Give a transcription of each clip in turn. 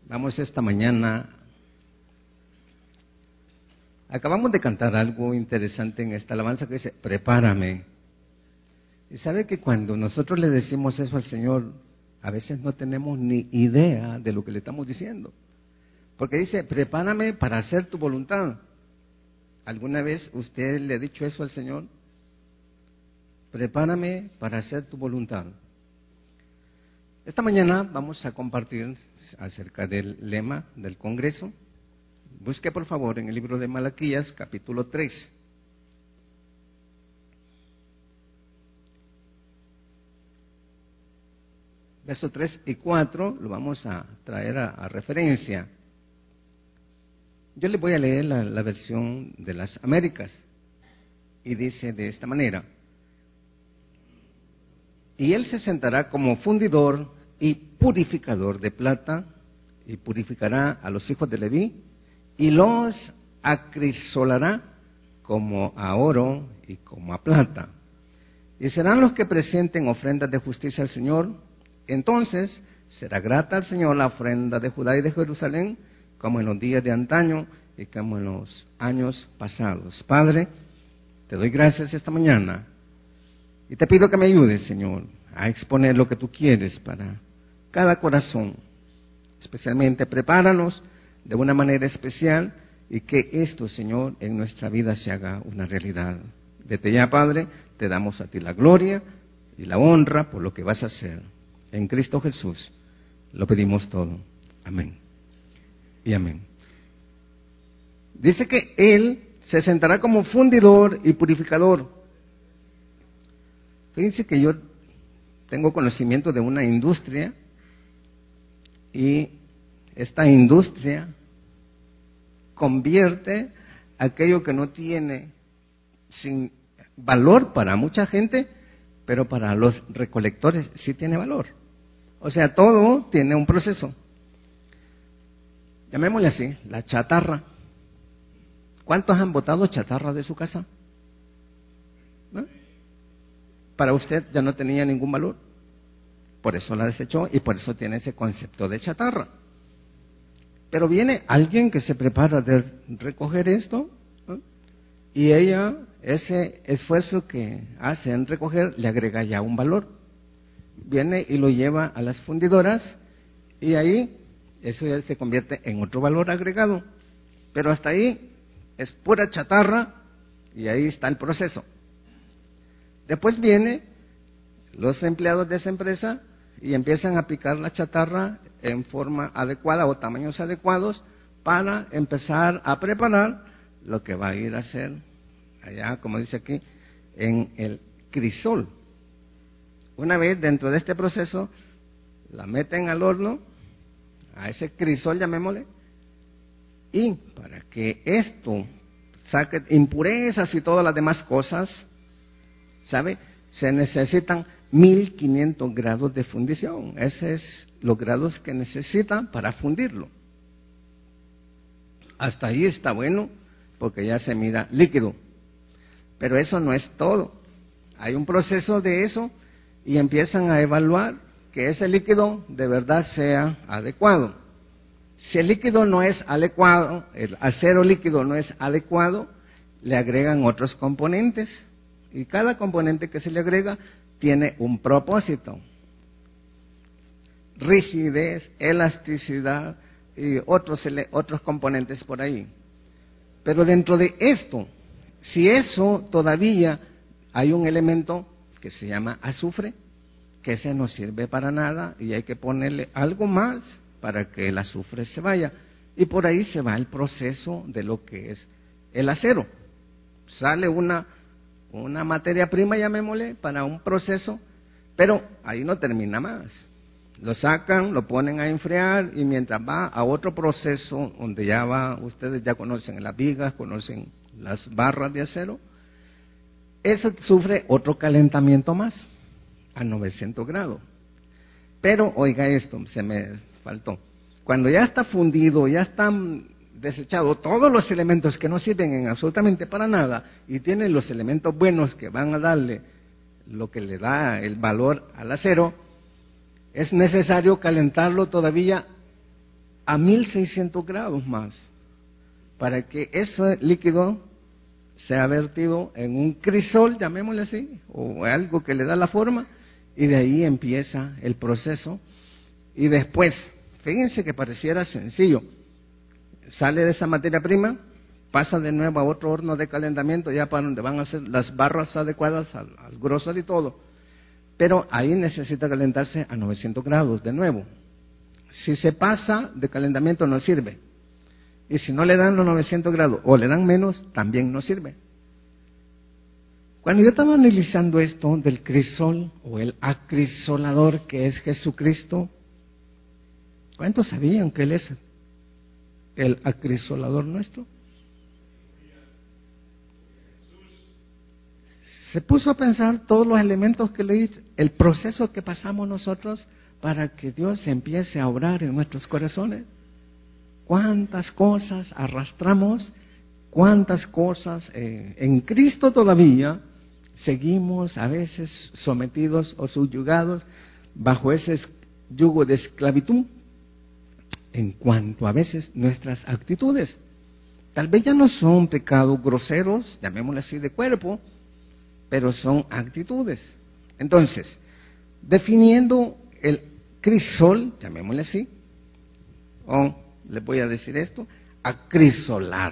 Vamos esta mañana. Acabamos de cantar algo interesante en esta alabanza que dice, prepárame. Y sabe que cuando nosotros le decimos eso al Señor, a veces no tenemos ni idea de lo que le estamos diciendo. Porque dice, prepárame para hacer tu voluntad. ¿Alguna vez usted le ha dicho eso al Señor? Prepárame para hacer tu voluntad. Esta mañana vamos a compartir acerca del lema del Congreso. Busque por favor en el libro de Malaquías, capítulo 3. Versos 3 y 4 lo vamos a traer a referencia. Yo le voy a leer la versión de las Américas. Y dice de esta manera. Y él se sentará como fundidor y purificador de plata, y purificará a los hijos de Leví, y los acrisolará como a oro y como a plata. Y serán los que presenten ofrendas de justicia al Señor. Entonces será grata al Señor la ofrenda de Judá y de Jerusalén, como en los días de antaño y como en los años pasados. Padre, te doy gracias esta mañana y te pido que me ayudes, Señor, a exponer lo que tú quieres para cada corazón. Especialmente prepáranos de una manera especial y que esto, Señor, en nuestra vida se haga una realidad. Desde ya, Padre, te damos a ti la gloria y la honra por lo que vas a hacer. En Cristo Jesús lo pedimos todo. Amén y amén. Dice que Él se sentará como fundidor y purificador. Fíjense que yo tengo conocimiento de una industria y esta industria convierte aquello que no tiene sin valor para mucha gente, pero para los recolectores sí tiene valor. O sea, todo tiene un proceso. Llamémosle así, la chatarra. ¿Cuántos han botado chatarra de su casa? ¿No? Para usted ya no tenía ningún valor. Por eso la desechó y por eso tiene ese concepto de chatarra. Pero viene alguien que se prepara de recoger esto, ¿no? Y ella, ese esfuerzo que hace en recoger, le agrega ya un valor. Viene y lo lleva a las fundidoras y ahí eso ya se convierte en otro valor agregado. Pero hasta ahí es pura chatarra y ahí está el proceso. Después vienen los empleados de esa empresa y empiezan a picar la chatarra en forma adecuada o tamaños adecuados para empezar a preparar lo que va a ir a hacer allá, como dice aquí, en el crisol. Una vez dentro de este proceso, la meten al horno, a ese crisol llamémosle, y para que esto saque impurezas y todas las demás cosas, ¿sabe? Se necesitan 1500 grados de fundición. Esos es los grados que necesitan para fundirlo. Hasta ahí está bueno, porque ya se mira líquido. Pero eso no es todo. Hay un proceso de eso y empiezan a evaluar que ese líquido de verdad sea adecuado. Si el líquido no es adecuado, el acero líquido no es adecuado, le agregan otros componentes. Y cada componente que se le agrega tiene un propósito. Rigidez, elasticidad y otros componentes por ahí. Pero dentro de esto, si eso todavía hay un elemento que se llama azufre, que ese no sirve para nada y hay que ponerle algo más para que el azufre se vaya. Y por ahí se va el proceso de lo que es el acero. Sale una materia prima, llamémosle, para un proceso, pero ahí no termina más. Lo sacan, lo ponen a enfriar y mientras va a otro proceso donde ya va, ustedes ya conocen las vigas, conocen las barras de acero, eso sufre otro calentamiento más, a 900 grados. Pero, oiga esto, se me faltó. Cuando ya está fundido, ya están desechados todos los elementos que no sirven en absolutamente para nada y tienen los elementos buenos que van a darle lo que le da el valor al acero, es necesario calentarlo todavía a 1600 grados más, para que ese líquido sea vertido en un crisol, llamémosle así, o algo que le da la forma, y de ahí empieza el proceso. Y después, fíjense que pareciera sencillo, sale de esa materia prima, pasa de nuevo a otro horno de calentamiento, ya para donde van a hacer las barras adecuadas al grosor y todo, pero ahí necesita calentarse a 900 grados de nuevo. Si se pasa de calentamiento no sirve, y si no le dan los 900 grados o le dan menos, también no sirve. Cuando yo estaba analizando esto del crisol o el acrisolador que es Jesucristo, ¿cuántos sabían que Él es el acrisolador nuestro? Se puso a pensar todos los elementos que le dice, el proceso que pasamos nosotros para que Dios empiece a obrar en nuestros corazones. Cuántas cosas arrastramos, cuántas cosas en Cristo todavía seguimos a veces sometidos o subyugados bajo ese yugo de esclavitud en cuanto a veces nuestras actitudes. Tal vez ya no son pecados groseros, llamémosle así, de cuerpo, pero son actitudes. Entonces, definiendo el crisol, llamémosle así, o les voy a decir esto, acrisolar,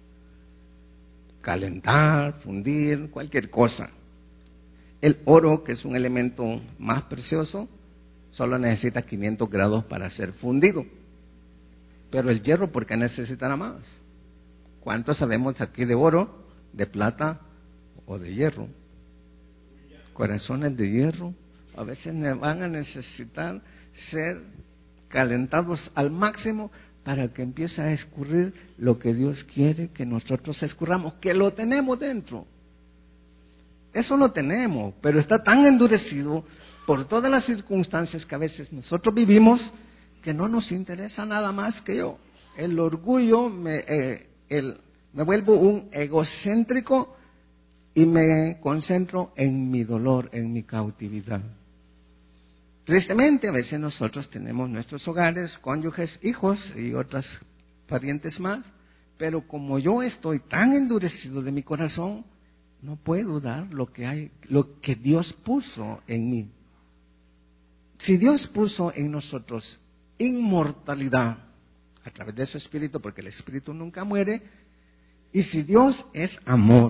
calentar, fundir, cualquier cosa. El oro, que es un elemento más precioso, solo necesita 500 grados para ser fundido. Pero el hierro, ¿por qué necesitará más? ¿Cuántos sabemos aquí de oro, de plata o de hierro? Corazones de hierro a veces van a necesitar ser calentados al máximo para que empiece a escurrir lo que Dios quiere que nosotros escurramos, que lo tenemos dentro. Eso lo tenemos, pero está tan endurecido por todas las circunstancias que a veces nosotros vivimos que no nos interesa nada más que yo. El orgullo me vuelvo un egocéntrico y me concentro en mi dolor, en mi cautividad. Tristemente, a veces nosotros tenemos nuestros hogares, cónyuges, hijos y otras parientes más, pero como yo estoy tan endurecido de mi corazón, no puedo dar lo que Dios puso en mí. Si Dios puso en nosotros inmortalidad a través de su Espíritu, porque el Espíritu nunca muere, y si Dios es amor,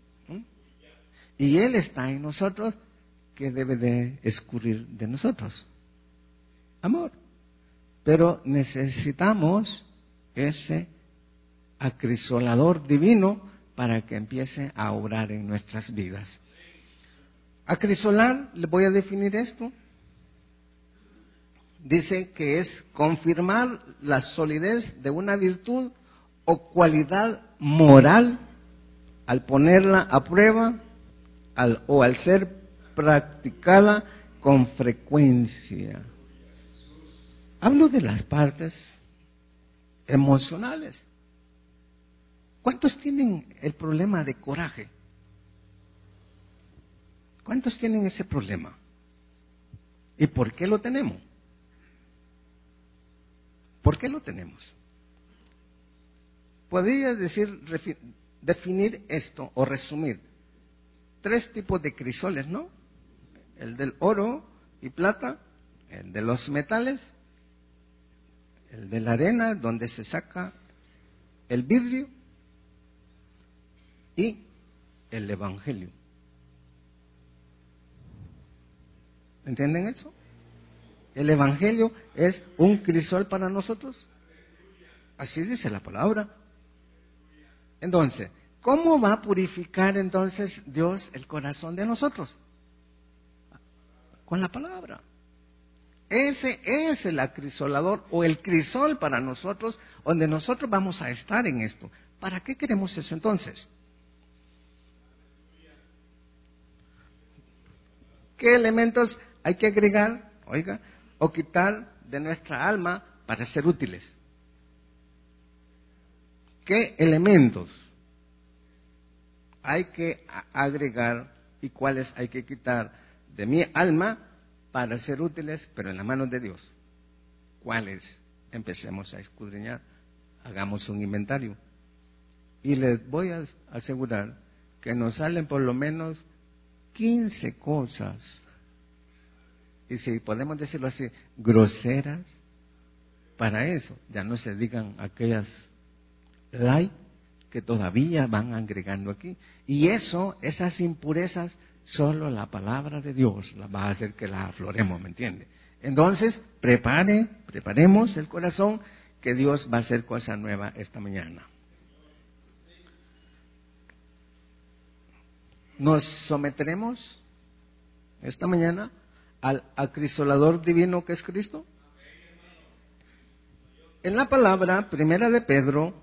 y Él está en nosotros, ¿qué debe de escurrir de nosotros? Amor. Pero necesitamos ese acrisolador divino para que empiece a obrar en nuestras vidas. Acrisolar, le voy a definir esto. Dice que es confirmar la solidez de una virtud o cualidad moral al ponerla a prueba o al ser practicada con frecuencia. Hablo de las partes emocionales. ¿Cuántos tienen el problema de coraje? ¿Cuántos tienen ese problema? ¿Y por qué lo tenemos? ¿Por qué lo tenemos? Podría definir esto o resumir 3 tipos de crisoles, ¿no? El del oro y plata, el de los metales, el de la arena, donde se saca el vidrio, y el evangelio. ¿Entienden eso? El evangelio es un crisol para nosotros. Así dice la palabra. Entonces, ¿cómo va a purificar entonces Dios el corazón de nosotros? Con la palabra. Ese es el acrisolador o el crisol para nosotros, donde nosotros vamos a estar en esto. ¿Para qué queremos eso entonces? ¿Qué elementos hay que agregar, o quitar de nuestra alma para ser útiles? ¿Qué elementos hay que agregar y cuáles hay que quitar de mi alma para ser útiles, pero en las manos de Dios? ¿Cuáles? empecemos a escudriñar, hagamos un inventario. Y les voy a asegurar que nos salen por lo menos 15 cosas, y si podemos decirlo así, groseras. Para eso ya no se digan aquellas light que todavía van agregando aquí. Y eso, esas impurezas, solo la palabra de Dios las va a hacer que las afloremos, ¿me entiende? Entonces, preparemos el corazón, que Dios va a hacer cosa nueva esta mañana. Nos someteremos esta mañana al acrisolador divino que es Cristo. En la palabra Primera de Pedro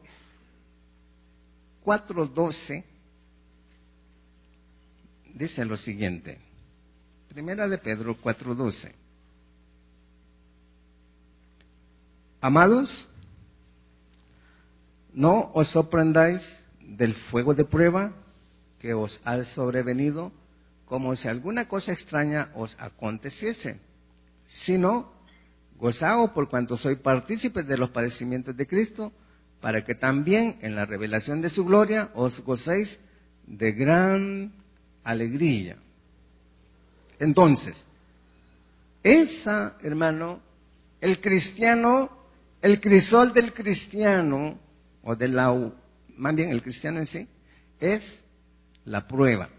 4:12 dice lo siguiente. Primera de Pedro 4:12. Amados, no os sorprendáis del fuego de prueba que os ha sobrevenido, como si alguna cosa extraña os aconteciese, sino gozaos por cuanto sois partícipes de los padecimientos de Cristo, para que también en la revelación de su gloria os gocéis de gran alegría. Entonces, hermano, el cristiano, el crisol del cristiano, o más bien el cristiano en sí, es la prueba.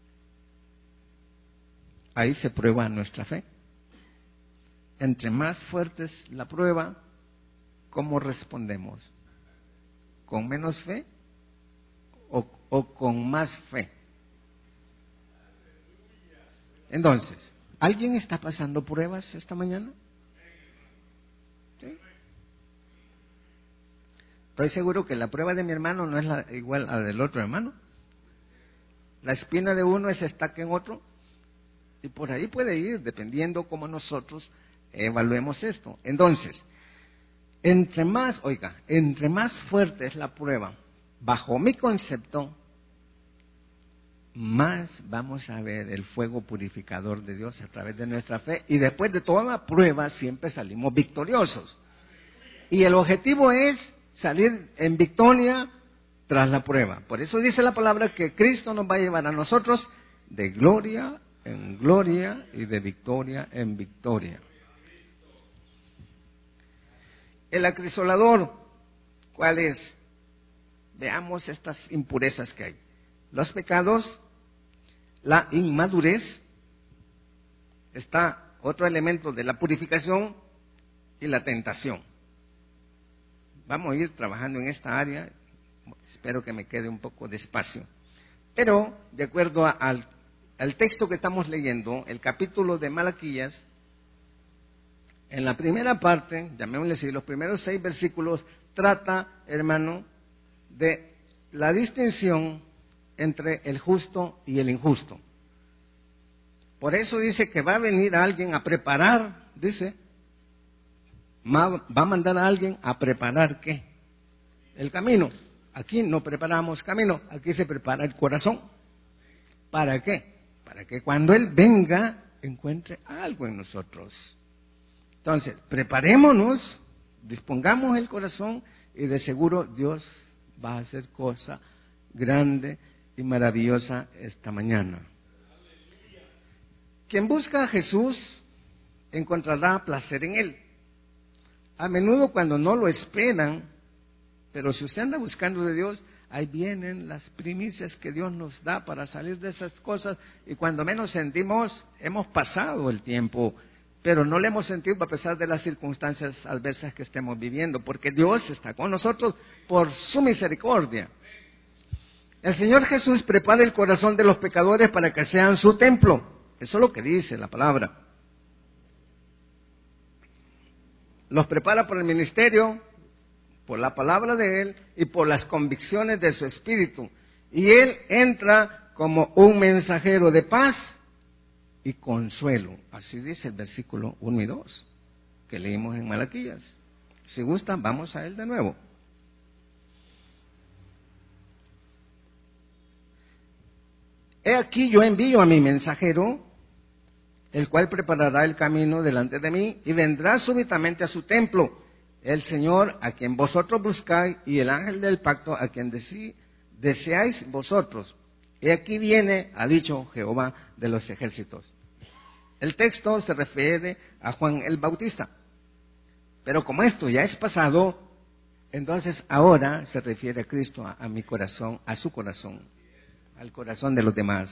Ahí se prueba nuestra fe. Entre más fuerte es la prueba, ¿cómo respondemos? ¿Con menos fe o con más fe? Entonces, ¿alguien está pasando pruebas esta mañana? ¿Sí? Estoy seguro que la prueba de mi hermano no es igual a la del otro hermano. La espina de uno es estaca en otro. Y por ahí puede ir, dependiendo cómo nosotros evaluemos esto. Entonces, entre más fuerte es la prueba, bajo mi concepto, más vamos a ver el fuego purificador de Dios a través de nuestra fe. Y después de toda la prueba siempre salimos victoriosos. Y el objetivo es salir en victoria tras la prueba. Por eso dice la palabra que Cristo nos va a llevar a nosotros de gloria en gloria y de victoria en victoria. El acrisolador, ¿cuál es? Veamos estas impurezas que hay. Los pecados, la inmadurez, está otro elemento de la purificación, y la tentación. Vamos a ir trabajando en esta área, espero que me quede un poco de espacio. Pero, de acuerdo al texto que estamos leyendo, el capítulo de Malaquías, en la primera parte, llamémosle así, los primeros 6 versículos, trata, hermano, de la distinción entre el justo y el injusto. Por eso dice que va a venir alguien a preparar, dice, va a mandar a alguien a preparar ¿qué? El camino. Aquí no preparamos camino, aquí se prepara el corazón. ¿Para qué? Para que cuando Él venga encuentre algo en nosotros. Entonces, preparémonos, dispongamos el corazón y de seguro Dios va a hacer cosa grande y maravillosa esta mañana. Quien busca a Jesús encontrará placer en Él. A menudo cuando no lo esperan, pero si usted anda buscando de Dios, ahí vienen las primicias que Dios nos da para salir de esas cosas, y cuando menos sentimos, hemos pasado el tiempo, pero no le hemos sentido a pesar de las circunstancias adversas que estemos viviendo, porque Dios está con nosotros por su misericordia. El Señor Jesús prepara el corazón de los pecadores para que sean su templo. Eso es lo que dice la palabra. Los prepara por el ministerio, por la palabra de Él y por las convicciones de su espíritu. Y Él entra como un mensajero de paz y consuelo. Así dice el versículo 1 y 2 que leímos en Malaquías. Si gustan, vamos a él de nuevo. He aquí yo envío a mi mensajero, el cual preparará el camino delante de mí, y vendrá súbitamente a su templo. el Señor a quien vosotros buscáis y el ángel del pacto a quien deseáis vosotros. Y aquí viene, ha dicho Jehová de los ejércitos. El texto se refiere a Juan el Bautista. Pero como esto ya es pasado, entonces ahora se refiere a Cristo, a mi corazón, a su corazón, al corazón de los demás.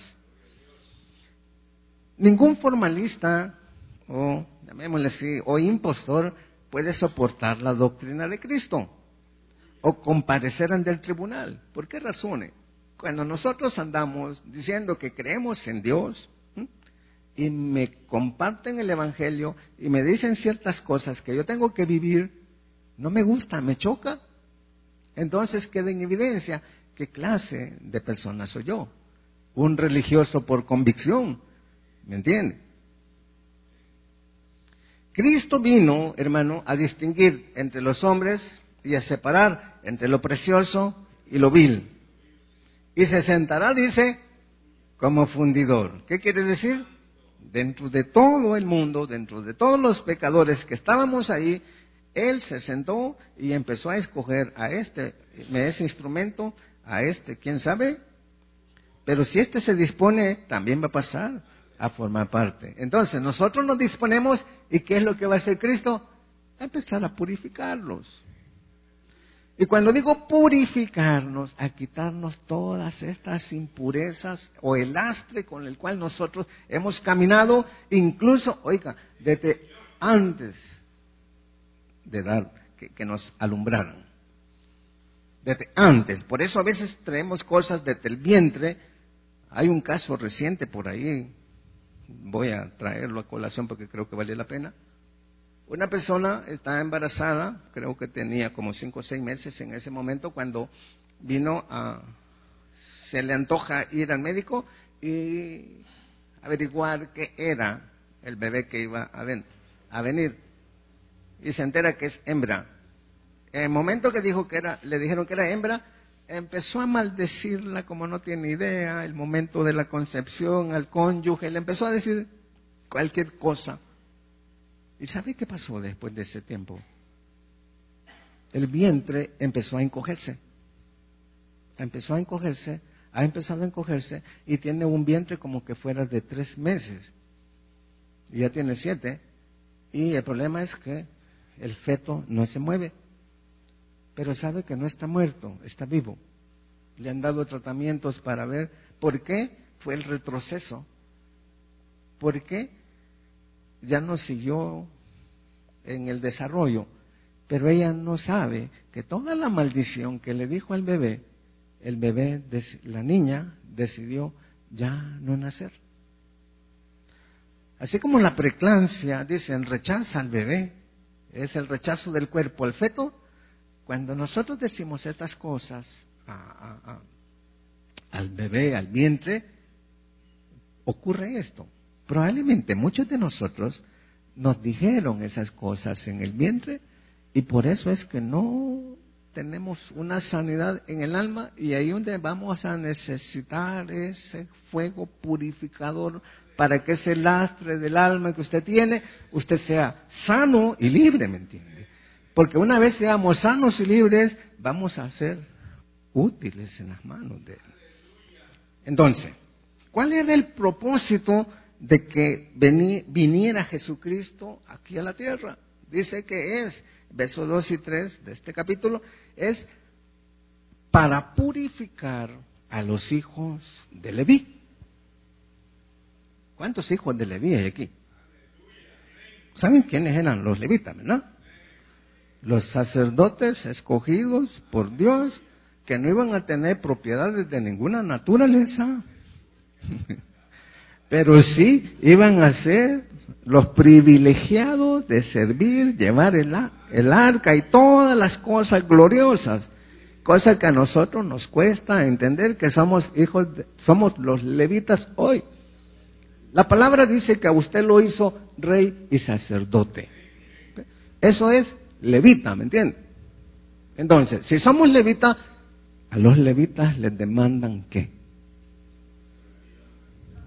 Ningún formalista, o llamémosle así, o impostor, puede soportar la doctrina de Cristo o comparecer ante el tribunal. ¿Por qué razones? Cuando nosotros andamos diciendo que creemos en Dios y me comparten el Evangelio y me dicen ciertas cosas que yo tengo que vivir, no me gusta, me choca. Entonces queda en evidencia qué clase de persona soy yo. Un religioso por convicción, ¿me entiende? Cristo vino, hermano, a distinguir entre los hombres y a separar entre lo precioso y lo vil. Y se sentará, dice, como fundidor. ¿Qué quiere decir? Dentro de todo el mundo, dentro de todos los pecadores que estábamos ahí, Él se sentó y empezó a escoger a este instrumento, a este, ¿quién sabe? Pero si este se dispone, también va a pasar a formar parte. Entonces, nosotros nos disponemos, ¿y qué es lo que va a hacer Cristo? A empezar a purificarlos. Y cuando digo purificarnos, a quitarnos todas estas impurezas o el lastre con el cual nosotros hemos caminado, incluso, oiga, desde antes de dar, que nos alumbraran. Desde antes. Por eso a veces traemos cosas desde el vientre. Hay un caso reciente por ahí, voy a traerlo a colación porque creo que vale la pena. Una persona estaba embarazada, creo que tenía como 5 o 6 meses en ese momento, cuando se le antoja ir al médico y averiguar qué era el bebé que iba a venir. Y se entera que es hembra. En el momento que le dijeron que era hembra, empezó a maldecirla como no tiene idea, el momento de la concepción, al cónyuge, le empezó a decir cualquier cosa. ¿Y sabe qué pasó después de ese tiempo? El vientre empezó a encogerse. Ha empezado a encogerse y tiene un vientre como que fuera de 3 meses. Y ya tiene 7. Y el problema es que el feto no se mueve. Pero sabe que no está muerto, está vivo. Le han dado tratamientos para ver por qué fue el retroceso. ¿Por qué ya no siguió en el desarrollo? Pero ella no sabe que toda la maldición que le dijo al bebé, la niña decidió ya no nacer. Así como la preeclampsia, dicen, rechaza al bebé, es el rechazo del cuerpo al feto. Cuando nosotros decimos estas cosas al bebé, al vientre, ocurre esto. Probablemente muchos de nosotros nos dijeron esas cosas en el vientre y por eso es que no tenemos una sanidad en el alma, y ahí donde vamos a necesitar ese fuego purificador para que ese lastre del alma que usted tiene, usted sea sano y libre, ¿me entiende? Porque una vez seamos sanos y libres, vamos a ser útiles en las manos de Él. Entonces, ¿cuál era el propósito de que viniera Jesucristo aquí a la tierra? Dice que es, versos 2 y 3 de este capítulo, es para purificar a los hijos de Leví. ¿Cuántos hijos de Leví hay aquí? ¿Saben quiénes eran los levitas, verdad? Los sacerdotes escogidos por Dios, que no iban a tener propiedades de ninguna naturaleza, pero sí iban a ser los privilegiados de servir, llevar el arca y todas las cosas gloriosas, cosa que a nosotros nos cuesta entender que somos somos los levitas hoy. La palabra dice que a usted lo hizo rey y sacerdote. Eso es levita, ¿me entiende? Entonces, si somos levitas, a los levitas les demandan ¿qué?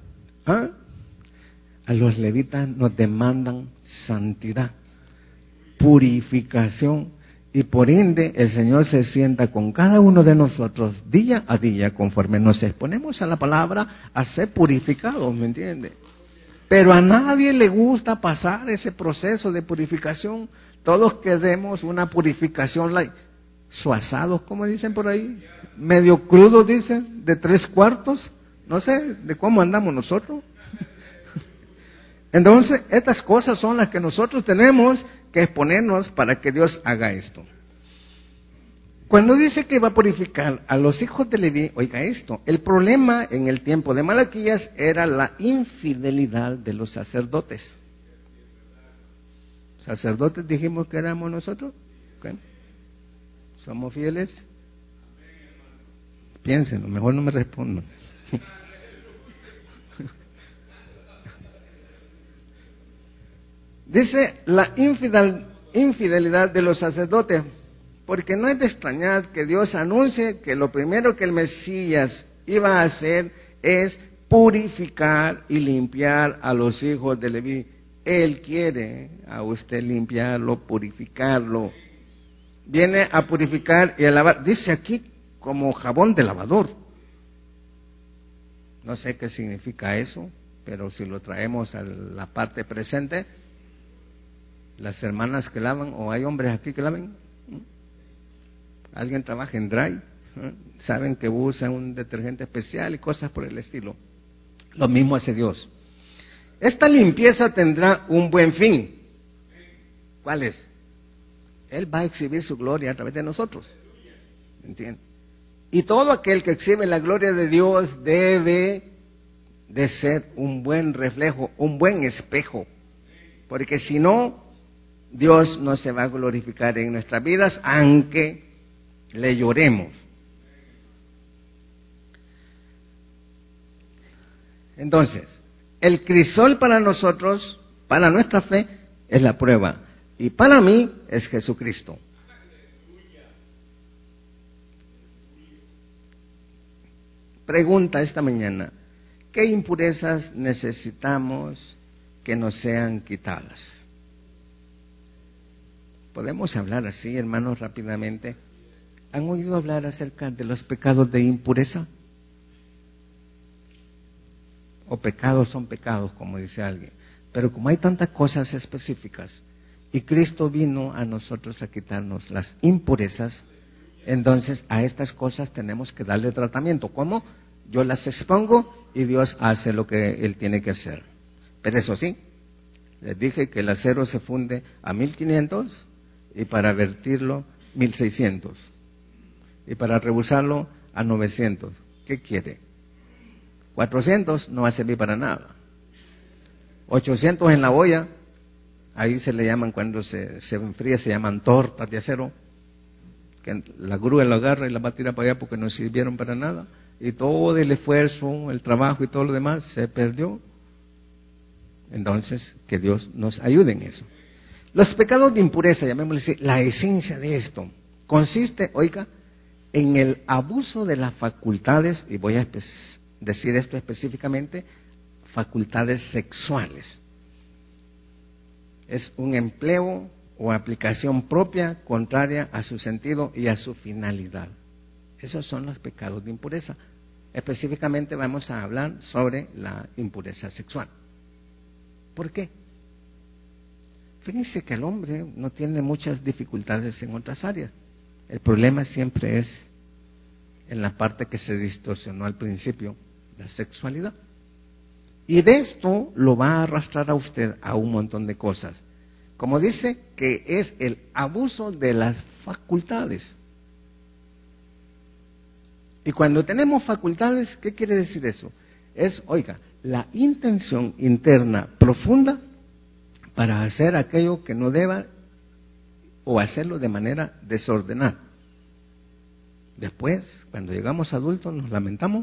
A los levitas nos demandan santidad. purificación. Y por ende el Señor se sienta con cada uno de nosotros día a día conforme nos exponemos a la palabra a ser purificados, ¿me entiende? Pero a nadie le gusta pasar ese proceso de purificación. Todos queremos una purificación suazados, como dicen por ahí, medio crudos dicen, de 3/4, no sé de cómo andamos nosotros. Entonces, estas cosas son las que nosotros tenemos que exponernos para que Dios haga esto. Cuando dice que va a purificar a los hijos de Leví, oiga esto, el problema en el tiempo de Malaquías era la infidelidad de los sacerdotes. ¿Sacerdotes dijimos que éramos nosotros? ¿Okay? ¿Somos fieles? Piénsenlo, mejor no me respondan. Dice la infidelidad de los sacerdotes, porque no es de extrañar que Dios anuncie que lo primero que el Mesías iba a hacer es purificar y limpiar a los hijos de Leví. Él quiere a usted limpiarlo, purificarlo. Viene a purificar y a lavar. Dice aquí como jabón de lavador. No sé qué significa eso, pero si lo traemos a la parte presente, las hermanas que lavan, o hay hombres aquí que laven, alguien trabaja en Dry, saben que usan un detergente especial y cosas por el estilo. Lo mismo hace Dios. Esta limpieza tendrá un buen fin. ¿Cuál es? Él va a exhibir su gloria a través de nosotros. ¿Entienden? Y todo aquel que exhibe la gloria de Dios debe de ser un buen reflejo, un buen espejo. Porque si no, Dios no se va a glorificar en nuestras vidas, aunque le lloremos. Entonces, el crisol para nosotros, para nuestra fe, es la prueba. Y para mí es Jesucristo. Pregunta esta mañana: ¿qué impurezas necesitamos que nos sean quitadas? Podemos hablar así, hermanos, rápidamente. ¿Han oído hablar acerca de los pecados de impureza? O pecados son pecados, como dice alguien. Pero como hay tantas cosas específicas, y Cristo vino a nosotros a quitarnos las impurezas, entonces a estas cosas tenemos que darle tratamiento. ¿Cómo? Yo las expongo y Dios hace lo que Él tiene que hacer. Pero eso sí, les dije que el acero se funde a 1500 y para vertirlo 1600 y para rebusarlo a 900. ¿Qué quiere? 400 no va a servir para nada. 800 en la olla, ahí se le llaman, cuando se enfría, se llaman tortas de acero, que la grúa la agarra y la va a tirar para allá porque no sirvieron para nada, y todo el esfuerzo, el trabajo y todo lo demás se perdió. Entonces, que Dios nos ayude en eso. Los pecados de impureza, llamémosle así, la esencia de esto consiste, oiga, en el abuso de las facultades, y voy a decir esto específicamente, facultades sexuales. Es un empleo o aplicación propia contraria a su sentido y a su finalidad. Esos son los pecados de impureza. Específicamente vamos a hablar sobre la impureza sexual. ¿Por qué? Fíjense que el hombre no tiene muchas dificultades en otras áreas. El problema siempre es en la parte que se distorsionó al principio, la sexualidad. Y de esto lo va a arrastrar a usted a un montón de cosas. Como dice, que es el abuso de las facultades. Y cuando tenemos facultades, ¿qué quiere decir eso? Es, oiga, la intención interna profunda para hacer aquello que no deba o hacerlo de manera desordenada. Después, cuando llegamos adultos, nos lamentamos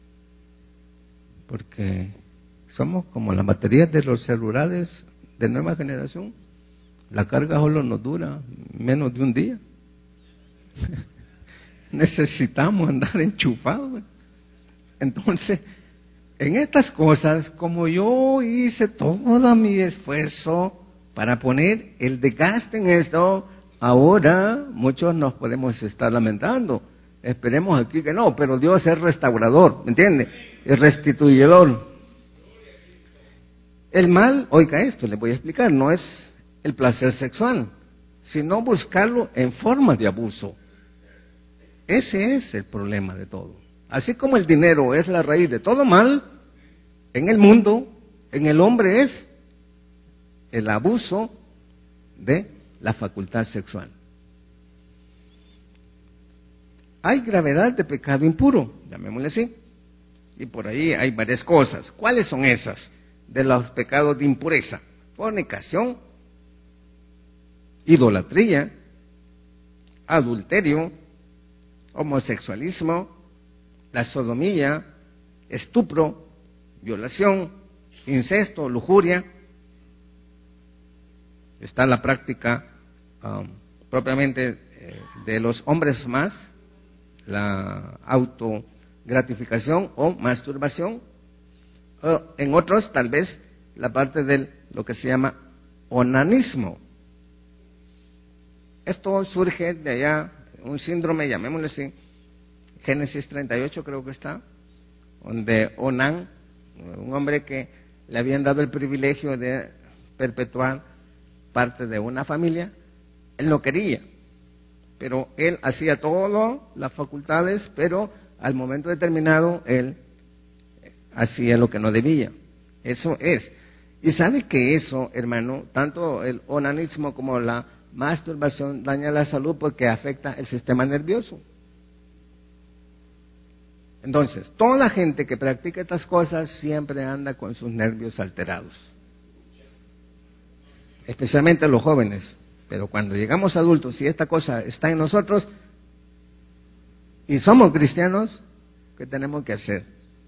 porque somos como las baterías de los celulares de nueva generación. La carga solo nos dura menos de un día. Necesitamos andar enchufados. Entonces, en estas cosas, como yo hice todo mi esfuerzo, para poner el desgaste en esto. Ahora muchos nos podemos estar lamentando. Esperemos aquí que no, pero Dios es restaurador, ¿me entiende? Es restituidor. El mal, oiga esto, les voy a explicar, no es el placer sexual, sino buscarlo en forma de abuso. Ese es el problema de todo. Así como el dinero es la raíz de todo mal, en el mundo, en el hombre es el abuso de la facultad sexual. Hay gravedad de pecado impuro, llamémosle así, y por ahí hay varias cosas. ¿Cuáles son esas? De los pecados de impureza: fornicación, idolatría, adulterio, homosexualismo, la sodomía, estupro, violación, incesto, lujuria. Está la práctica propiamente de los hombres más, la autogratificación o masturbación. En otros, tal vez, la parte de lo que se llama onanismo. Esto surge de allá, un síndrome, llamémosle así, Génesis 38 creo que está, donde Onán, un hombre que le habían dado el privilegio de perpetuar parte de una familia, él no quería, pero él hacía todas las facultades, pero al momento determinado él hacía lo que no debía. Eso es. Y sabe que eso, hermano, tanto el onanismo como la masturbación daña la salud porque afecta el sistema nervioso. Entonces, toda la gente que practica estas cosas siempre anda con sus nervios alterados, especialmente los jóvenes. Pero cuando llegamos adultos, si esta cosa está en nosotros y somos cristianos, ¿qué tenemos que hacer?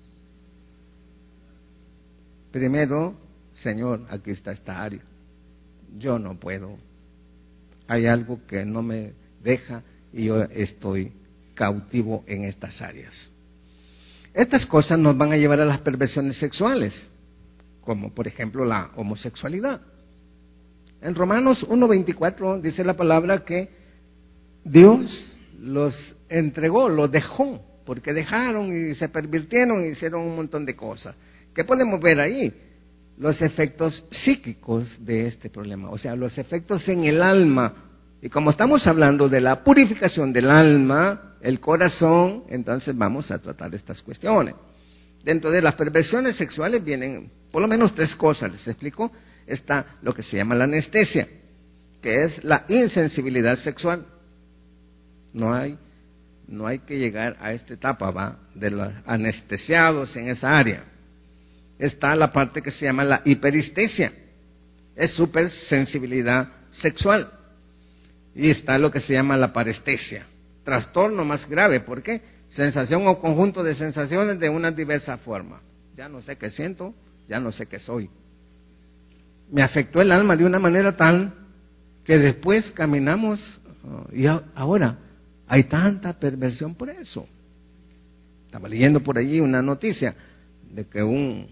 Primero, Señor, aquí está esta área. Yo no puedo. Hay algo que no me deja y yo estoy cautivo en estas áreas. Estas cosas nos van a llevar a las perversiones sexuales, como por ejemplo la homosexualidad. En Romanos 1:24 dice la palabra que Dios los entregó, los dejó, porque dejaron y se pervirtieron y hicieron un montón de cosas. ¿Qué podemos ver ahí? Los efectos psíquicos de este problema, o sea, los efectos en el alma. Y como estamos hablando de la purificación del alma, el corazón, entonces vamos a tratar estas cuestiones. Dentro de las perversiones sexuales vienen por lo menos tres cosas, les explico. Está lo que se llama la anestesia, que es la insensibilidad sexual. No hay que llegar a esta etapa, ¿va?, de los anestesiados en esa área. Está la parte que se llama la hiperestesia, es supersensibilidad sexual. Y está lo que se llama la parestesia, trastorno más grave. ¿Por qué? Sensación o conjunto de sensaciones de una diversa forma. Ya no sé qué siento, ya no sé qué soy. Me afectó el alma de una manera tal que después caminamos y ahora hay tanta perversión por eso. Estaba leyendo por allí una noticia de que un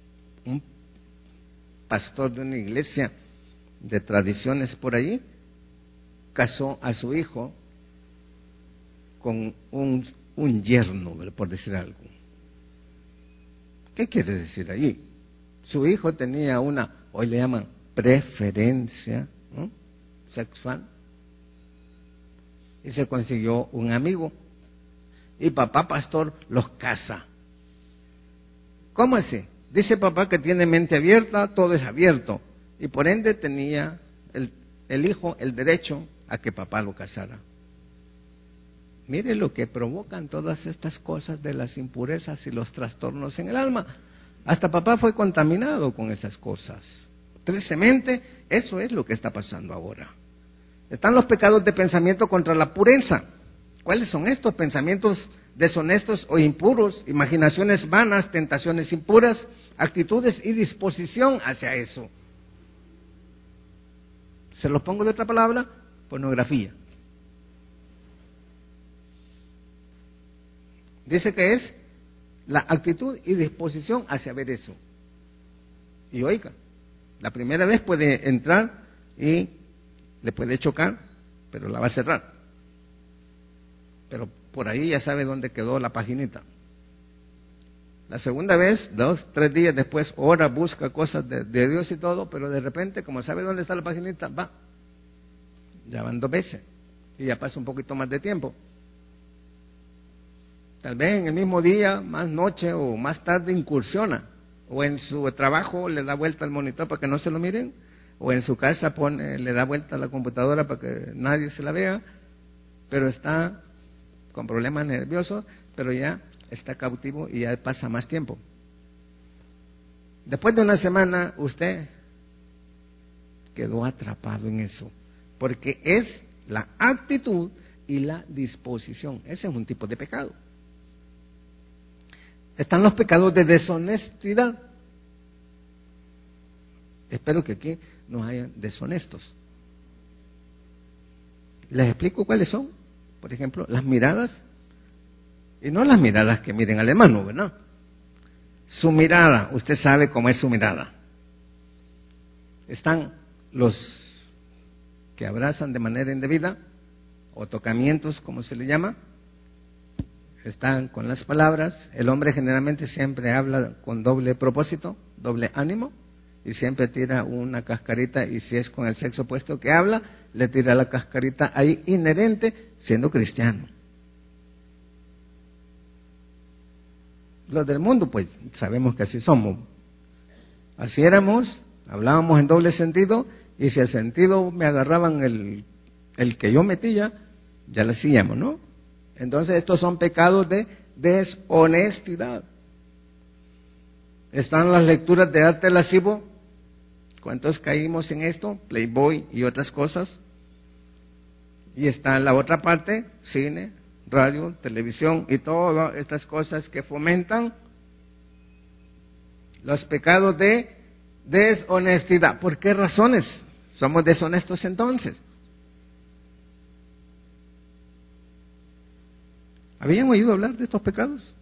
pastor de una iglesia de tradiciones por allí casó a su hijo con un yerno, por decir algo. ¿Qué quiere decir allí? Su hijo tenía hoy le llaman preferencia, ¿no?, sexual, y se consiguió un amigo, y papá pastor los casa. ¿Cómo así? Dice papá que tiene mente abierta, todo es abierto, y por ende tenía el hijo el derecho a que papá lo casara. Mire lo que provocan todas estas cosas de las impurezas y los trastornos en el alma. Hasta papá fue contaminado con esas cosas. Tristemente, eso es lo que está pasando ahora. Están los pecados de pensamiento contra la pureza. ¿Cuáles son estos? Pensamientos deshonestos o impuros, imaginaciones vanas, tentaciones impuras, actitudes y disposición hacia eso. Se los pongo de otra palabra: pornografía. Dice que es la actitud y disposición hacia ver eso. Y oiga, La primera vez puede entrar y le puede chocar, pero la va a cerrar. Pero por ahí ya sabe dónde quedó la paginita. La segunda vez, 2, 3 días después, ora, busca cosas de Dios y todo, pero de repente, como sabe dónde está la paginita, va. Ya van 2 veces y ya pasa un poquito más de tiempo. Tal vez en el mismo día, más noche o más tarde incursiona, o en su trabajo le da vuelta al monitor para que no se lo miren, o en su casa le da vuelta a la computadora para que nadie se la vea, pero está con problemas nerviosos, pero ya está cautivo y ya pasa más tiempo. Después de una semana usted quedó atrapado en eso, porque es la actitud y la disposición. Ese es un tipo de pecado. Están los pecados de deshonestidad. Espero que aquí no hayan deshonestos. Les explico cuáles son. Por ejemplo, las miradas. Y no las miradas que miren al hermano, ¿verdad? Su mirada, usted sabe cómo es su mirada. Están los que abrazan de manera indebida, o tocamientos, como se le llama. Están con las palabras. El hombre generalmente siempre habla con doble propósito, doble ánimo, y siempre tira una cascarita, y si es con el sexo opuesto que habla, le tira la cascarita ahí inherente, siendo cristiano. Los del mundo, pues, sabemos que así somos. Así éramos, hablábamos en doble sentido, y si el sentido me agarraban el que yo metía, ya le hacíamos, ¿no? Entonces estos son pecados de deshonestidad. Están las lecturas de arte lascivo. ¿Cuántos caímos en esto? Playboy y otras cosas. Y está en la otra parte, cine, radio, televisión y todas estas cosas que fomentan los pecados de deshonestidad. ¿Por qué razones somos deshonestos entonces? ¿Habían oído hablar de estos pecados?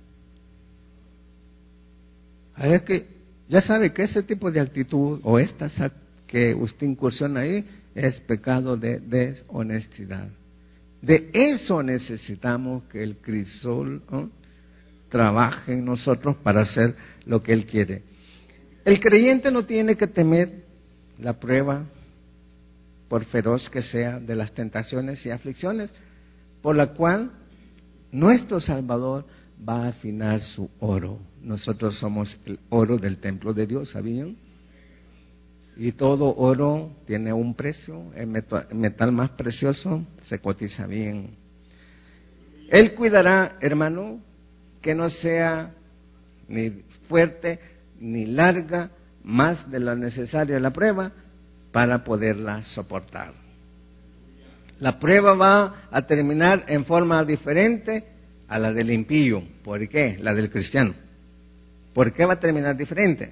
Es que ya sabe que ese tipo de actitud o estas que usted incursiona ahí es pecado de deshonestidad. De eso necesitamos que el Crisol trabaje en nosotros para hacer lo que Él quiere. El creyente no tiene que temer la prueba, por feroz que sea, de las tentaciones y aflicciones, por la cual nuestro Salvador va a afinar su oro. Nosotros somos el oro del templo de Dios, ¿sabían? Y todo oro tiene un precio, el metal más precioso se cotiza bien. Él cuidará, hermano, que no sea ni fuerte ni larga más de lo necesario la prueba para poderla soportar. La prueba va a terminar en forma diferente a la del impío. ¿Por qué? La del cristiano. ¿Por qué va a terminar diferente?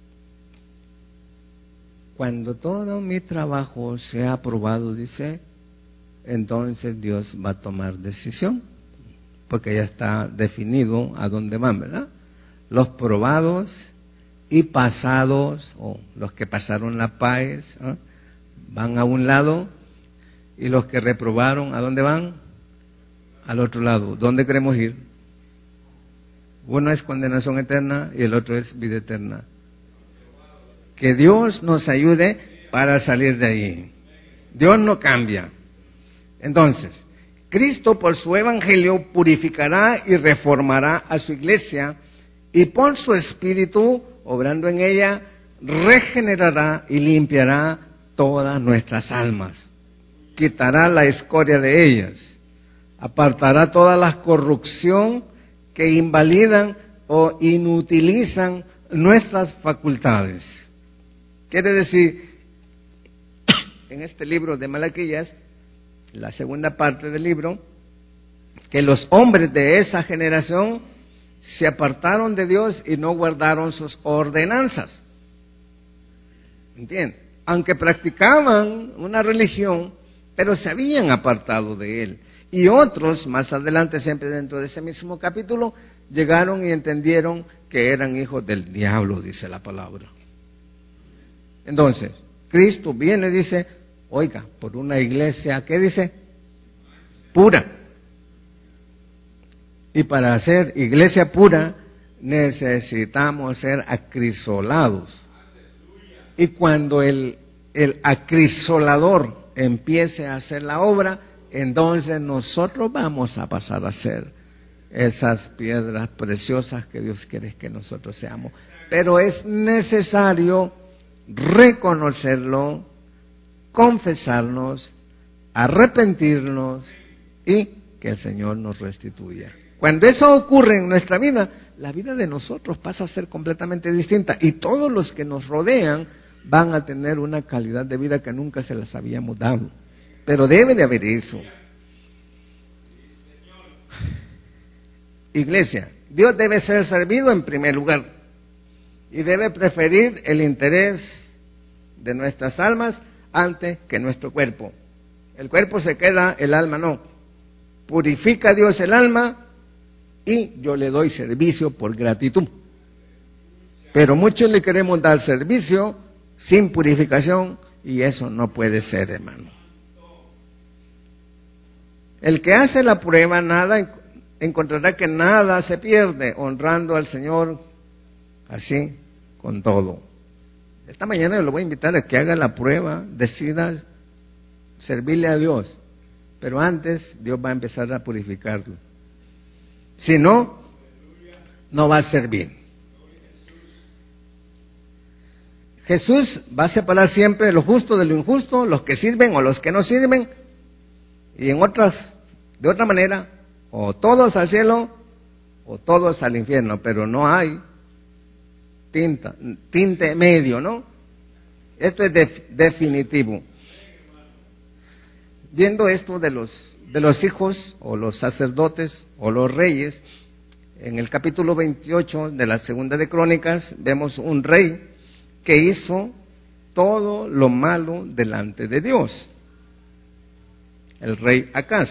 Cuando todo mi trabajo sea aprobado, dice, entonces Dios va a tomar decisión, porque ya está definido a dónde van, ¿verdad? Los probados y pasados, o los que pasaron la paz, van a un lado, y los que reprobaron, ¿a dónde van? Al otro lado. ¿Dónde queremos ir? Uno es condenación eterna y el otro es vida eterna. Que Dios nos ayude para salir de ahí. Dios no cambia. Entonces, Cristo por su evangelio purificará y reformará a su iglesia, y por su espíritu, obrando en ella, regenerará y limpiará todas nuestras almas. Quitará la escoria de ellas, apartará toda la corrupción que invalidan o inutilizan nuestras facultades. Quiere decir, en este libro de Malaquías, la segunda parte del libro, que los hombres de esa generación se apartaron de Dios y no guardaron sus ordenanzas. ¿Entienden? Aunque practicaban una religión, pero se habían apartado de Él. Y otros, más adelante, siempre dentro de ese mismo capítulo, llegaron y entendieron que eran hijos del diablo, dice la palabra. Entonces, Cristo viene y dice, oiga, por una iglesia, ¿qué dice? Pura. Y para ser iglesia pura, necesitamos ser acrisolados. Y cuando el acrisolador empiece a hacer la obra, entonces nosotros vamos a pasar a ser esas piedras preciosas que Dios quiere que nosotros seamos. Pero es necesario reconocerlo, confesarnos, arrepentirnos y que el Señor nos restituya. Cuando eso ocurre en nuestra vida, la vida de nosotros pasa a ser completamente distinta y todos los que nos rodean van a tener una calidad de vida que nunca se las habíamos dado. Pero debe de haber eso. Iglesia, Dios debe ser servido en primer lugar y debe preferir el interés de nuestras almas antes que nuestro cuerpo. El cuerpo se queda, el alma no. Purifica Dios el alma y yo le doy servicio por gratitud. Pero muchos le queremos dar servicio sin purificación y eso no puede ser, hermano. El que hace la prueba encontrará que nada se pierde, honrando al Señor así con todo. Esta mañana yo lo voy a invitar a que haga la prueba, decida servirle a Dios, pero antes Dios va a empezar a purificarlo. Si no, no va a servir. Jesús va a separar siempre lo justo de lo injusto, los que sirven o los que no sirven, y de otra manera, o todos al cielo o todos al infierno, pero no hay tinte medio, ¿no? Esto es definitivo. Viendo esto de los hijos o los sacerdotes o los reyes, en el capítulo 28 de la segunda de Crónicas vemos un rey que hizo todo lo malo delante de Dios, el rey Acaz.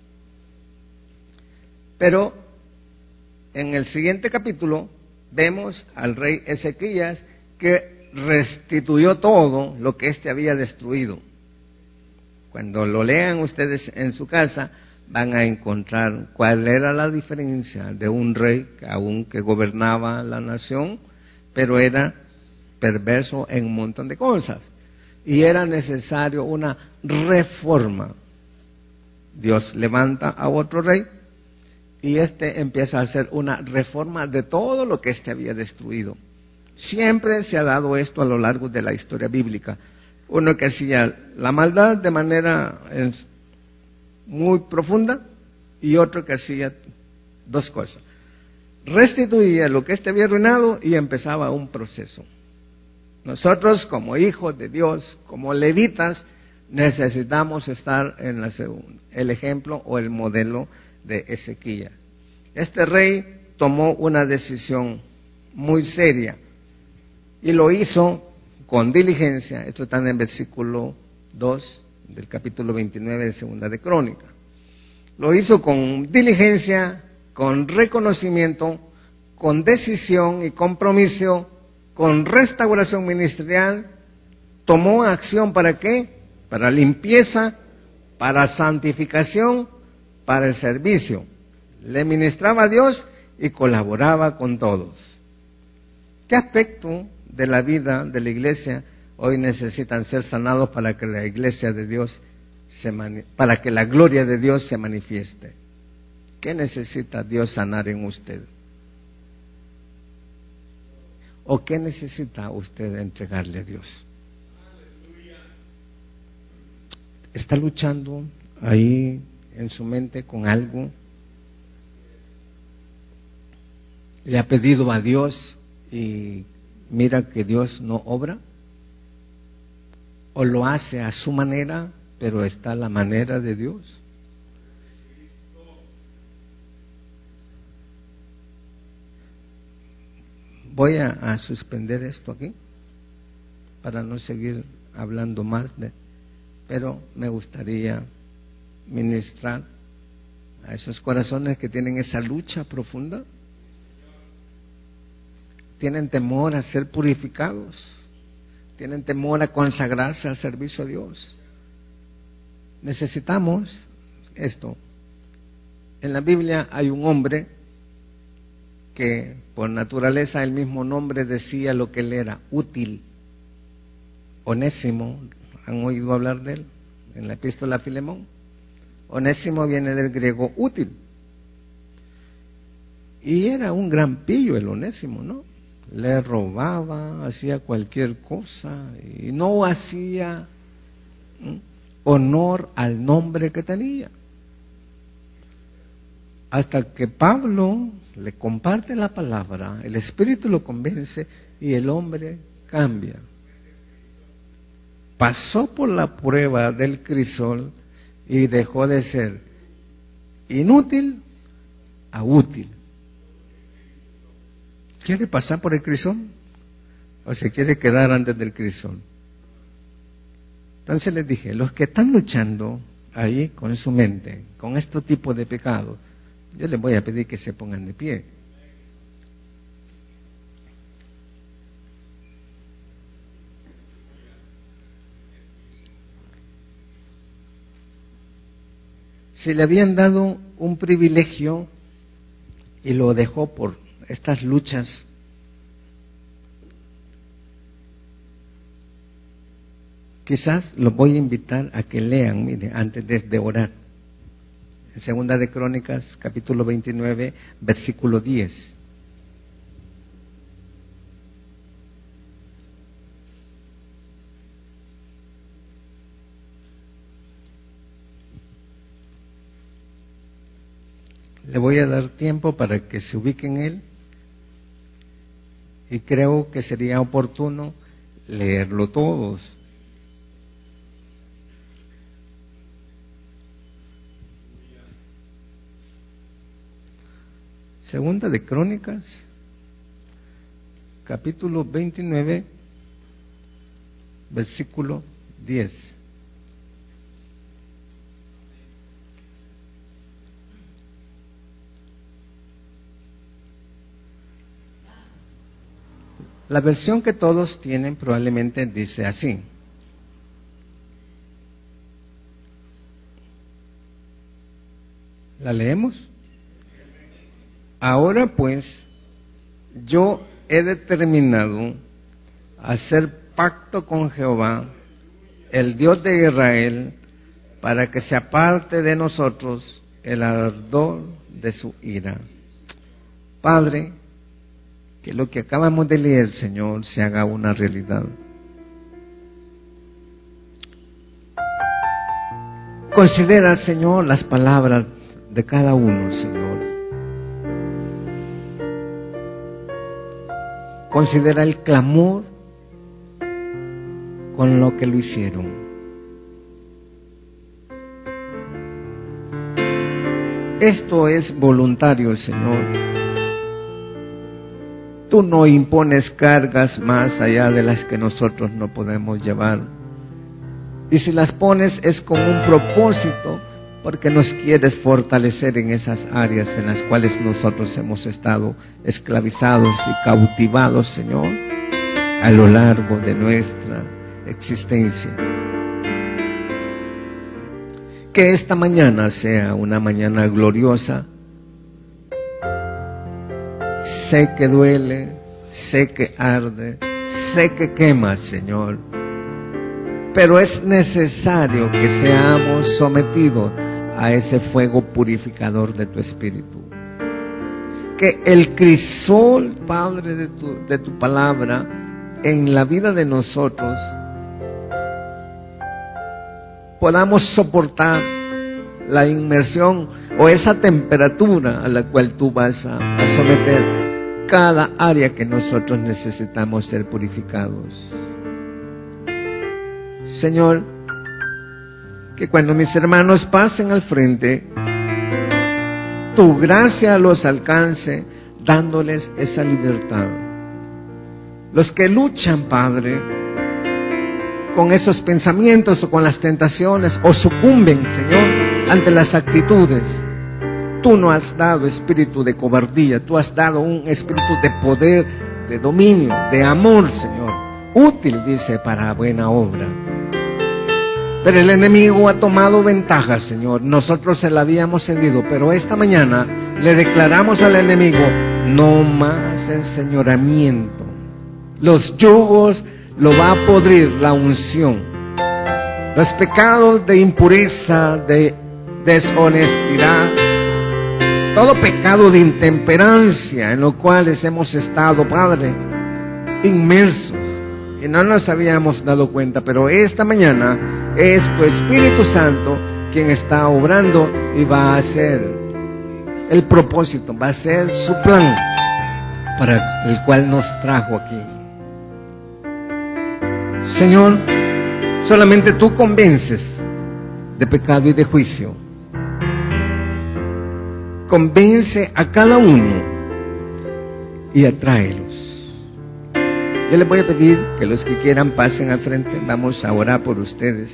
Pero en el siguiente capítulo vemos al rey Ezequías que restituyó todo lo que éste había destruido. Cuando lo lean ustedes en su casa, van a encontrar cuál era la diferencia de un rey que gobernaba la nación, pero era perverso en un montón de cosas. Y era necesario una reforma. Dios levanta a otro rey y empieza a hacer una reforma de todo lo que había destruido. Siempre se ha dado esto a lo largo de la historia bíblica. Uno que hacía la maldad de manera muy profunda y otro que hacía dos cosas. Restituía lo que había arruinado y empezaba un proceso. Nosotros como hijos de Dios, como levitas, necesitamos estar en el ejemplo o el modelo de Ezequías. Este rey tomó una decisión muy seria y lo hizo con diligencia. Esto está en el versículo 2 del capítulo 29 de segunda de Crónica. Lo hizo con diligencia, con reconocimiento, con decisión y compromiso, con restauración ministerial. Tomó acción ¿para qué? Para limpieza, para santificación, para el servicio. Le ministraba a Dios y colaboraba con todos. ¿Qué aspecto de la vida de la iglesia hoy necesitan ser sanados para que la iglesia de Dios para que la gloria de Dios se manifieste? ¿Qué necesita Dios sanar en usted? ¿O qué necesita usted entregarle a Dios? ¿Está luchando ahí en su mente con algo? ¿Le ha pedido a Dios y mira que Dios no obra? ¿O lo hace a su manera, pero está la manera de Dios? Voy a suspender esto aquí para no seguir hablando más pero me gustaría ministrar a esos corazones que tienen esa lucha profunda, tienen temor a ser purificados, tienen temor a consagrarse al servicio a Dios. Necesitamos esto. En la Biblia hay un hombre que por naturaleza el mismo nombre decía lo que él era, útil. Onésimo, ¿han oído hablar de él? En la epístola a Filemón. Onésimo viene del griego útil. Y era un gran pillo el Onésimo, ¿no? Le robaba, hacía cualquier cosa y no hacía honor al nombre que tenía. Hasta que Pablo le comparte la palabra, el Espíritu lo convence y el hombre cambia. Pasó por la prueba del crisol y dejó de ser inútil a útil. ¿Quiere pasar por el crisol? ¿O se quiere quedar antes del crisol? Entonces les dije, los que están luchando ahí con su mente, con este tipo de pecado, yo les voy a pedir que se pongan de pie. Si le habían dado un privilegio y lo dejó por estas luchas, quizás los voy a invitar a que lean, mire, antes de orar. En Segunda de Crónicas, capítulo 29, versículo 10. Le voy a dar tiempo para que se ubique en él y creo que sería oportuno leerlo todos. Segunda de Crónicas, capítulo 29, versículo 10. La versión que todos tienen probablemente dice así: ¿la leemos? Ahora pues, yo he determinado hacer pacto con Jehová, el Dios de Israel, para que se aparte de nosotros el ardor de su ira. Padre, que lo que acabamos de leer, Señor, se haga una realidad. Considera, Señor, las palabras de cada uno, Señor. Considera el clamor con lo que lo hicieron. Esto es voluntario, Señor. Tú no impones cargas más allá de las que nosotros no podemos llevar. Y si las pones es con un propósito, porque nos quieres fortalecer en esas áreas en las cuales nosotros hemos estado esclavizados y cautivados, Señor, a lo largo de nuestra existencia. Que esta mañana sea una mañana gloriosa. Sé que duele, sé que arde, sé que quema, Señor, pero es necesario que seamos sometidos a ese fuego purificador de tu Espíritu. Que el crisol, Padre, de tu palabra en la vida de nosotros podamos soportar la inmersión o esa temperatura a la cual tú vas a someter cada área que nosotros necesitamos ser purificados. Señor, que cuando mis hermanos pasen al frente, tu gracia los alcance, dándoles esa libertad. Los que luchan, Padre, con esos pensamientos o con las tentaciones, o sucumben, Señor, ante las actitudes, tú no has dado espíritu de cobardía, tú has dado un espíritu de poder, de dominio, de amor, Señor. útil, dice, para buena obra. Pero el enemigo ha tomado ventaja, Señor. Nosotros se la habíamos cedido, pero esta mañana le declaramos al enemigo: no más enseñoramiento. Los yugos lo va a podrir la unción. Los pecados de impureza, de deshonestidad, todo pecado de intemperancia en los cuales hemos estado, Padre, inmersos, y no nos habíamos dado cuenta, pero esta mañana es tu Espíritu Santo quien está obrando y va a hacer el propósito, va a ser su plan para el cual nos trajo aquí. Señor, solamente tú convences de pecado y de juicio. Convence a cada uno y atráelos. Yo les voy a pedir que los que quieran pasen al frente. Vamos a orar por ustedes.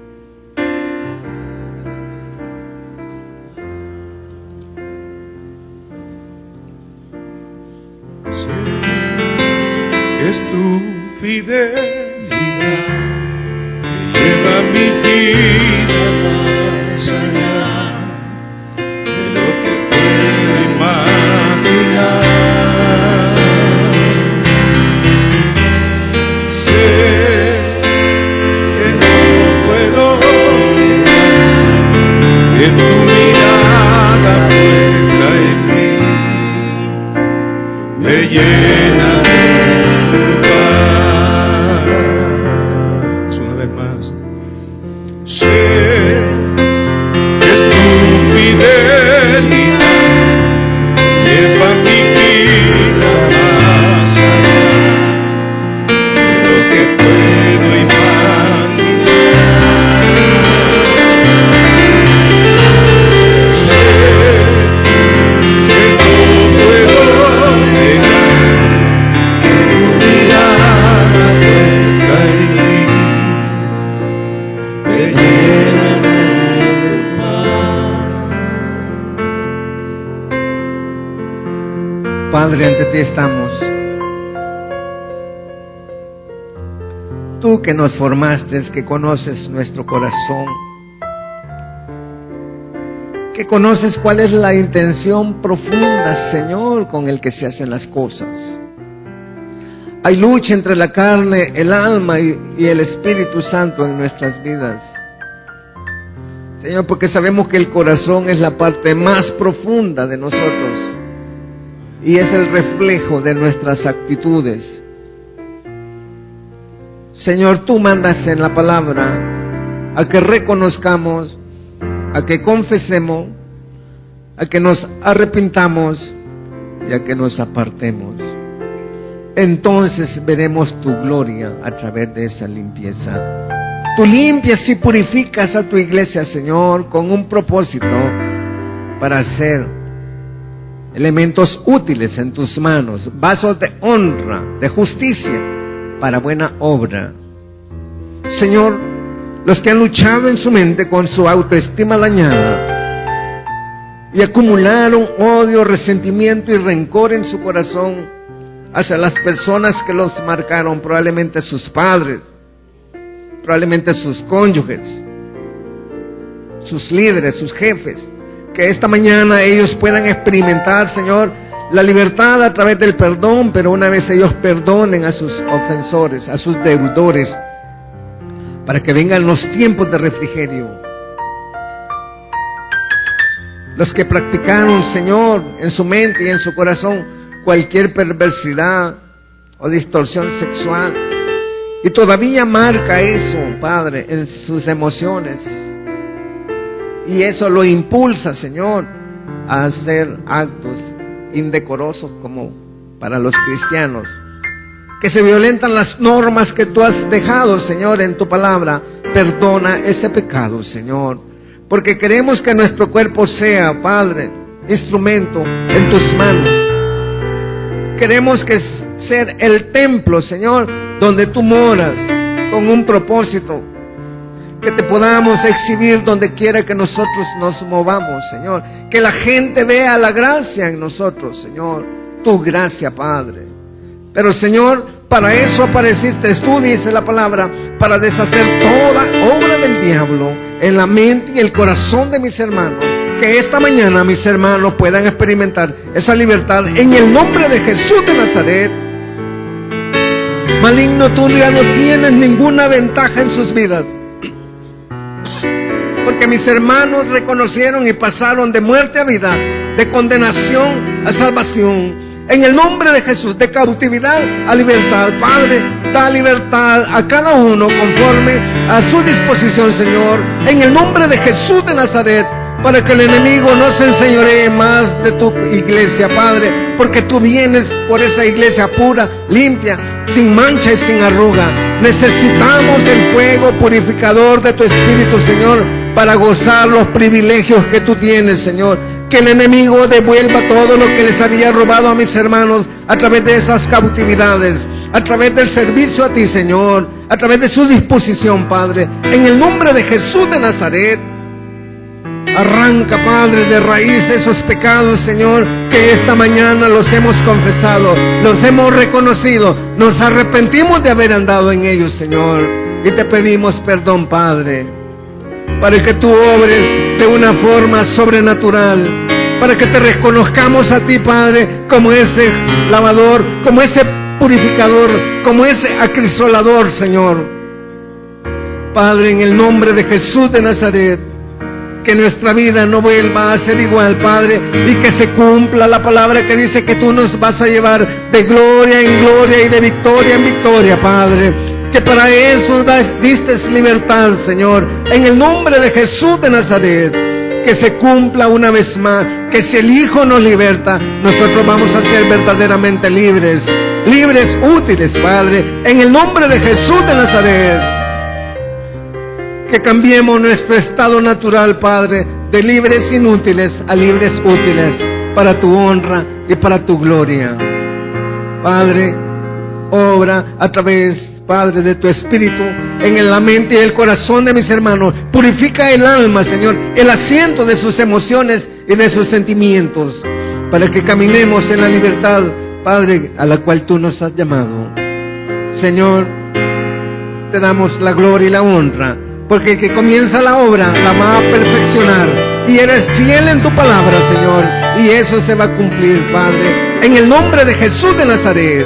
Es tu fidelidad que lleva mi vida más allá de lo que puedo imaginar. Sé que no puedo negar que tu mirada puesta en mí me llena de paz. Una vez más. Sé que es tu fidelidad lleva mi vida más allá de lo que puedo imaginar. Sé que no puedo negar que tu mirada puesta en mí me llena de paz. Padre, ante ti estamos. Tú que nos formaste, que conoces nuestro corazón, que conoces cuál es la intención profunda, Señor, con el que se hacen las cosas. Hay lucha entre la carne, el alma y el Espíritu Santo en nuestras vidas, Señor, porque sabemos que el corazón es la parte más profunda de nosotros y es el reflejo de nuestras actitudes. Señor, tú mandas en la palabra a que reconozcamos, a que confesemos, a que nos arrepintamos y a que nos apartemos. Entonces veremos tu gloria a través de esa limpieza. Tú limpias y purificas a tu iglesia, Señor, con un propósito para hacer elementos útiles en tus manos, vasos de honra, de justicia, para buena obra. Señor, los que han luchado en su mente con su autoestima dañada y acumularon odio, resentimiento y rencor en su corazón hacia las personas que los marcaron, probablemente sus padres, probablemente sus cónyuges, sus líderes, sus jefes, que esta mañana ellos puedan experimentar, Señor, la libertad a través del perdón, pero una vez ellos perdonen a sus ofensores, a sus deudores, para que vengan los tiempos de refrigerio. Los que practicaron, Señor, en su mente y en su corazón cualquier perversidad o distorsión sexual, y todavía marca eso, Padre, en sus emociones, y eso lo impulsa, Señor, a hacer actos indecorosos como para los cristianos, que se violentan las normas que tú has dejado, Señor, en tu palabra. Perdona ese pecado, Señor, porque queremos que nuestro cuerpo sea, Padre, instrumento en tus manos. Queremos que ser el templo, Señor, donde tú moras, con un propósito, que te podamos exhibir donde quiera que nosotros nos movamos, Señor, que la gente vea la gracia en nosotros, Señor, tu gracia, Padre, Pero Señor, para eso apareciste tú, dice la palabra, para deshacer toda obra del diablo en la mente y el corazón de mis hermanos. Que esta mañana mis hermanos puedan experimentar esa libertad en el nombre de Jesús de Nazaret. Maligno, tú ya no tienes ninguna ventaja en sus vidas, porque mis hermanos reconocieron y pasaron de muerte a vida, de condenación a salvación. En el nombre de Jesús, de cautividad a libertad. Padre, da libertad a cada uno conforme a su disposición, Señor. En el nombre de Jesús de Nazaret, para que el enemigo no se enseñoree más de tu iglesia, Padre, porque tú vienes por esa iglesia pura, limpia, sin mancha y sin arruga. Necesitamos el fuego purificador de tu Espíritu, Señor, para gozar los privilegios que tú tienes, Señor. Que el enemigo devuelva todo lo que les había robado a mis hermanos a través de esas cautividades, a través del servicio a ti, Señor, a través de su disposición, Padre. En el nombre de Jesús de Nazaret, arranca, Padre, de raíz esos pecados, Señor, que esta mañana los hemos confesado, los hemos reconocido, nos arrepentimos de haber andado en ellos, Señor, y te pedimos perdón, Padre, para que tú obres de una forma sobrenatural, para que te reconozcamos a ti, Padre, como ese lavador, como ese purificador, como ese acrisolador, Señor. Padre, en el nombre de Jesús de Nazaret, que nuestra vida no vuelva a ser igual, Padre, y que se cumpla la palabra que dice que tú nos vas a llevar de gloria en gloria y de victoria en victoria, Padre. Que para eso diste libertad, Señor, en el nombre de Jesús de Nazaret. Que se cumpla una vez más, que si el Hijo nos liberta, nosotros vamos a ser verdaderamente libres, libres, útiles, Padre, en el nombre de Jesús de Nazaret. Que cambiemos nuestro estado natural, Padre, de libres inútiles a libres útiles, para tu honra y para tu gloria. Padre, obra a través, Padre, de tu Espíritu en la mente y el corazón de mis hermanos. Purifica el alma, Señor, el asiento de sus emociones y de sus sentimientos, para que caminemos en la libertad, Padre, a la cual tú nos has llamado. Señor, te damos la gloria y la honra, porque el que comienza la obra la va a perfeccionar, y eres fiel en tu palabra, Señor, y eso se va a cumplir, Padre, en el nombre de Jesús de Nazaret.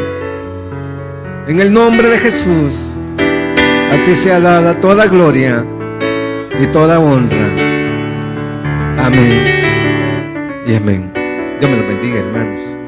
En el nombre de Jesús, a ti sea dada toda gloria y toda honra. Amén y amén. Dios me lo bendiga, hermanos.